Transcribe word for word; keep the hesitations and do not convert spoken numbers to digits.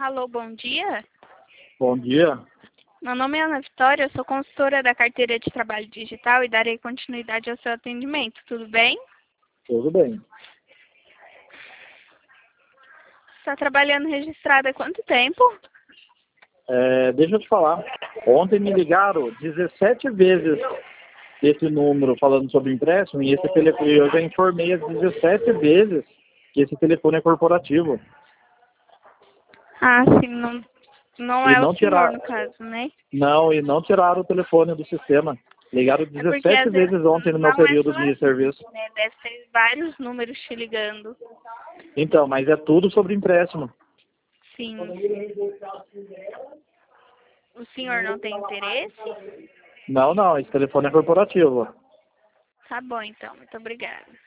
Alô, bom dia. Bom dia. Meu nome é Ana Vitória, eu sou consultora da carteira de trabalho digital e darei continuidade ao seu atendimento, tudo bem? Tudo bem. Está trabalhando registrada há quanto tempo? É, deixa eu te falar. Ontem me ligaram dezessete vezes esse número falando sobre empréstimo e esse telefone, eu já informei as dezessete vezes que esse telefone é corporativo. Ah, sim, não, não E é o não senhor tirar, no caso, né? não, e não tiraram o telefone do sistema. Ligaram É porque dezessete às vezes vezes ontem no meu não é período só de assim, serviço. né? Deve ter vários números te ligando. Então, mas é tudo sobre empréstimo. Sim. O senhor não tem interesse? Não, não, esse telefone é corporativo. Tá bom, então. Muito obrigada.